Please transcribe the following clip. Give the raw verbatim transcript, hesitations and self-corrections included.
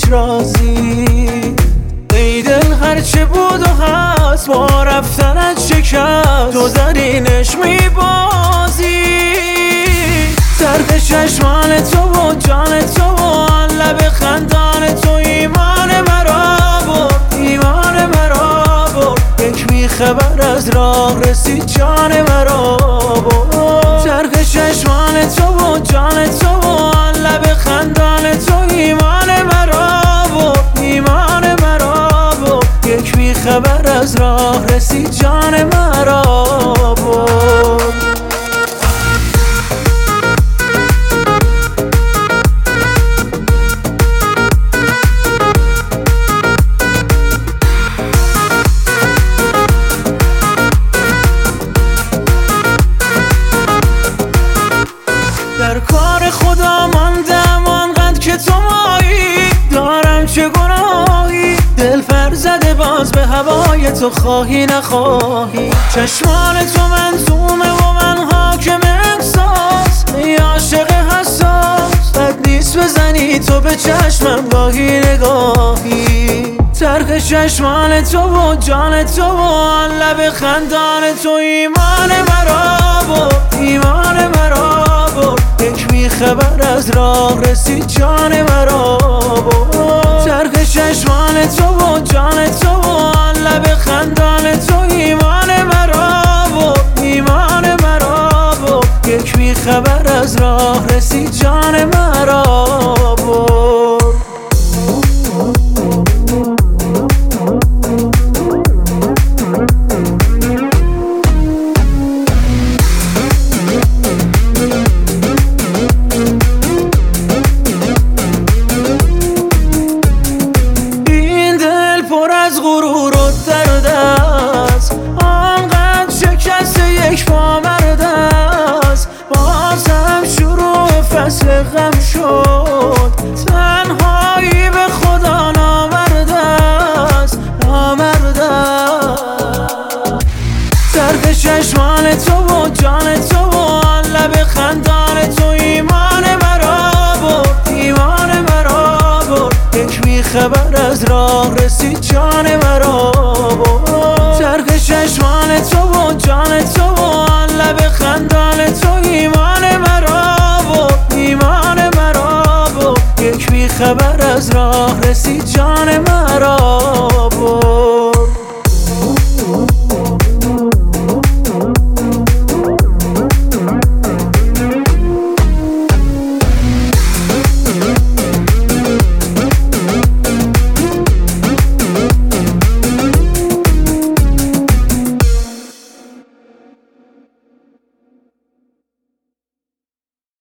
رازی. ای دل هرچه بود و هست با رفتنت شکست، تو زرینش میبازی. طرف چشمان تو و جان تو و آن لب خندان تو ایمان مرا برد، ایمان مرا برد. یک بیخبر از راه رسید جان مرا برد. طرف چشمان تو و جان تو و آن لب خندان تو ایمان مرا برد، ایمان مرا برد. یک بیخبر از راه رسید جان مرا برد. در کار خدا ماندم آنقدر که تو مایی، دارم چه گناهی دل پر زده باز به هوای تو، خواهی نخواهی. چشمان تو منظومه و من حاکم احساس، ای عاشق حساس بد نیست بزنی تو به چشمم گاهی نگاهی. طرح چشمان تو و جان تو و آن لب خندان تو ایمان مرا برد، ایمان مرا برد. یک بیخبر از راه رسید جان مرا برد. طرح چشمان تو و جان تو و آن لب خندان تو ایمان مرا برد، ایمان مرا برد. یک بیخبر از راه رسید جان مرا برد. غرور و درد است، آنقدر شکست یک پا مرد است. بازم شروع فصل غم شد، تنهایی به خدا نامرد است، نامرد است. طرف چشمان تو و جان تو و آن لب خندان تو ایمان مرا برد، ایمان مرا برد. یک بیخبر از راه رسید جان مرا برد. طرح چشمان تو و جان تو و آن لب خندان تو ایمان مرا برد، ایمان مرا برد. یک بیخبر از راه رسید جان مرا